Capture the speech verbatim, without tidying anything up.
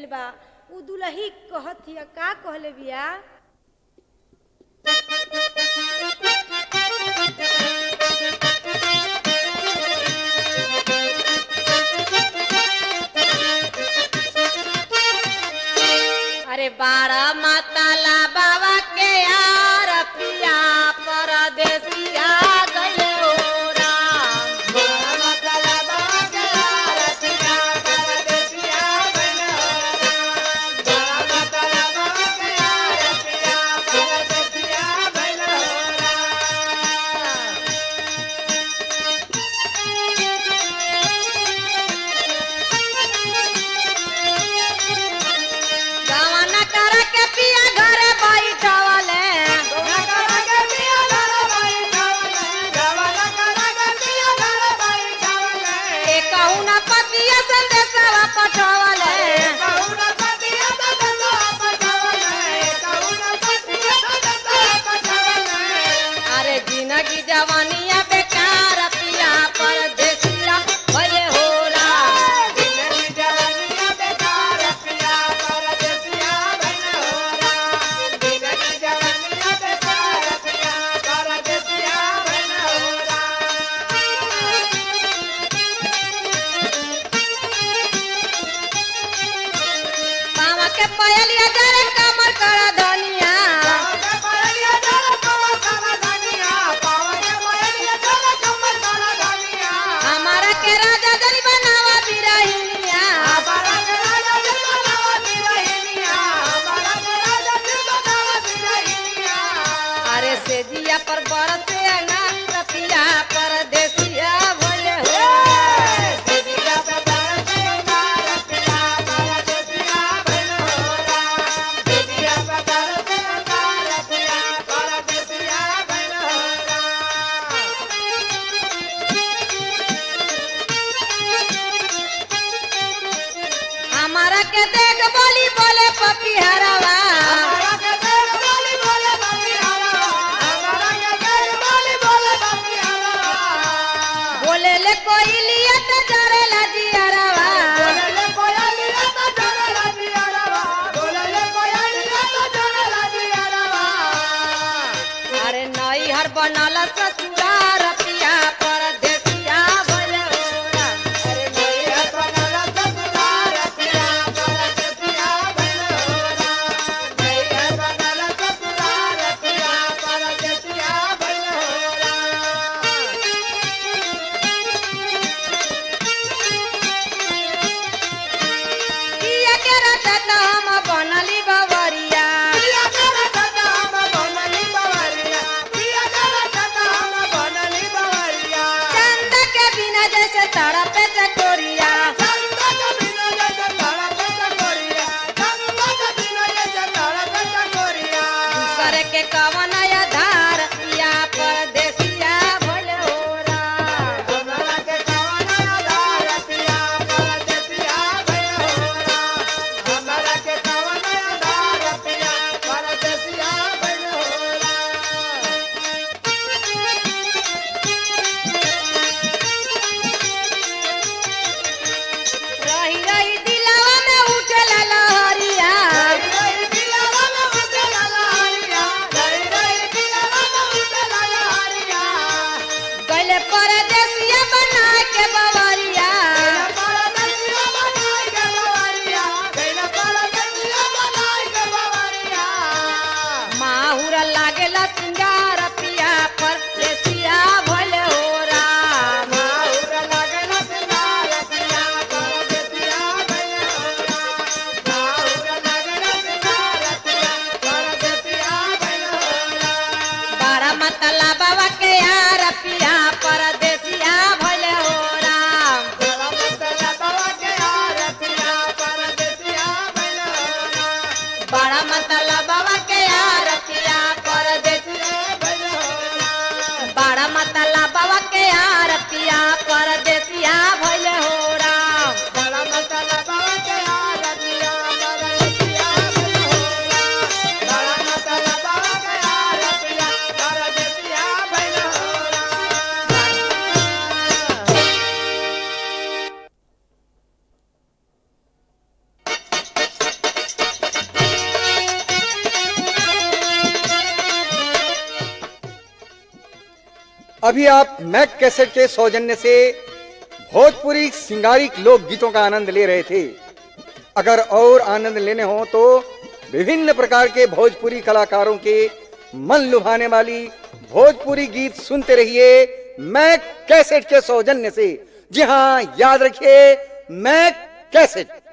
गइल बा। उ दुलही कहत हिया का कहले बिया अरे बारा माताला बाबा के यार पिया परदेसिया गइले हो राम। बारा माताला बाबा के यार पिया परदेसिया गइले हो राम। बारा माताला बाबा के यार पिया परदेसिया गइले हो राम। गावना करा के पिया घरे बैठवले गावना करा के पिया घरे बैठवले गावना करा के पिया घरे बैठवले एकहु ना पतिया संदेशवा पठवले एकहु ना पतिया संदेशवा पठवले एकहु ना पतिया संदेशवा पठवले अरे जिंदगी जवानिया बेकार पिया परदेसिया भले हो राम। जिंदगी जवानिया बेकार पिया परदेसिया भले हो राम। जिंदगी जवानिया बेकार पिया परदेसिया भले हो राम। पावा के पायलिया जरे कमर करा धनिया पावा के पायलिया जरे कमर करा धनिया पावा के पायलिया जरे कमर करा धनिया हमारा के राजा जनी बनावा बिरहिनिया हमारा के राजा जनी बनावा बिरहिनिया हमारा के राजा जनी बनावा बिरहिनिया अरे से जिया पर बरसे अंगा पिया परदेसिया भले हो से जिया पर बरसे अंगा पिया परदेसिया भले हो राम। से जिया पर बरसे अंगा पिया परदेसिया भले हो राम। हमारा के देख बोली बोले पपिहरवा हमारा के देख बोली बोले पपिहरवा हमारा के देख बोली बोले पपिहरवा बोले ले कोई लिया तो जरे लजियरवा बोले ले कोई लिया तो जरे लजियरवा बोले ले कोई लिया तो जरे लजियरवा अरे नई हर बनल ससुरार पिया परदेसिया भले हो राम। अरे नई हर बनल ससुरार पिया परदेसिया भले हो राम। नई हर बनल ससुरार पिया परदेसिया भले हो राम। पिया के रटत हम बनली बवरिया पिया के रटत हम बनली बवरिया पिया के रटत हम बनली बवरिया चंद के बिना जैसे तड़पे चकोरिया चंद के बिना जैसे तड़पे चकोरिया चंद के बिना जैसे तड़पे चकोरिया दूसरे के कवन आधार पिया परदेसिया भले हो राम। हमरा के कवन आधार पिया परदेसिया भले हो राम। हमरा के कवन आधार पिया परदेसिया भले हो राम। रही रही दिलवा में उठला लहरिया रही रही दिलवा में उठला लहरिया रही रही अभी आप मैक कैसेट के सौजन्य से भोजपुरी सिंगारिक लोक गीतों का आनंद ले रहे थे। अगर और आनंद लेने हो तो विभिन्न प्रकार के भोजपुरी कलाकारों के मन लुभाने वाली भोजपुरी गीत सुनते रहिए मैक कैसेट के सौजन्य से। जी हाँ, याद रखिए मैक कैसेट।